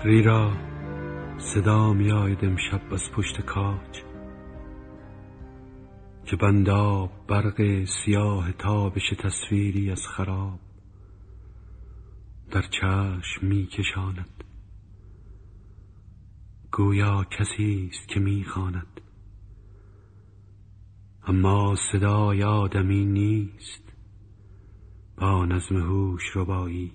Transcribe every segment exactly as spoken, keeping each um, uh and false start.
ریرا صدا می آید امشب از پشت کاج که بنداب برق سیاه تابش تصویری از خراب در چشم می کشاند. گویا کسی است که می خواند، اما صدای آدمی نیست با نظم هوش ربایی.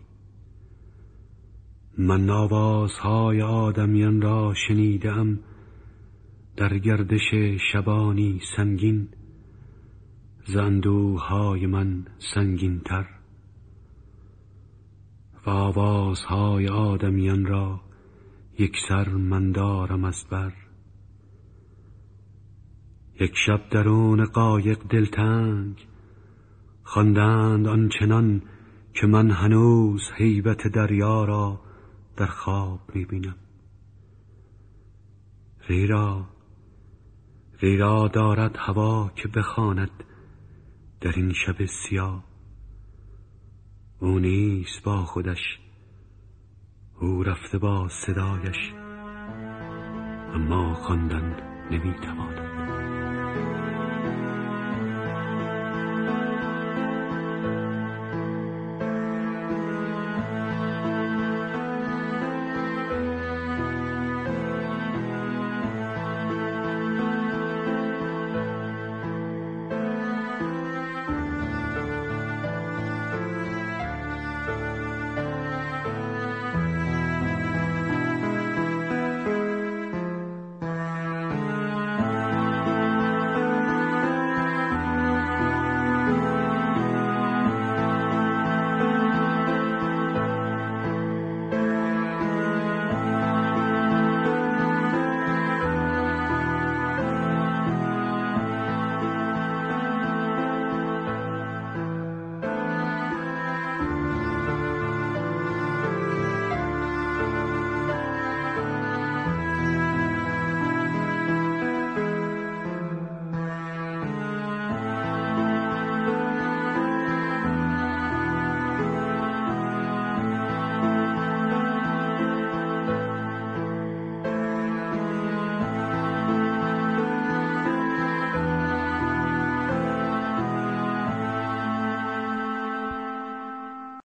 من آوازهای آدمیان را شنیدم در گردش شبانی سنگین ز اندوه‌های من سنگین تر، و آوازهای آدمیان را یک سر من دارم از بر. یک شب درون قایق دلتنگ خواندند آنچنان که من هنوز هیبت دریا را در خواب می‌بینم. ریرا ریرا دارد هوا که بخواند در این شب سیاه. او نیست با خودش، او رفته با صدایش، اما خواندن نمی‌تواند.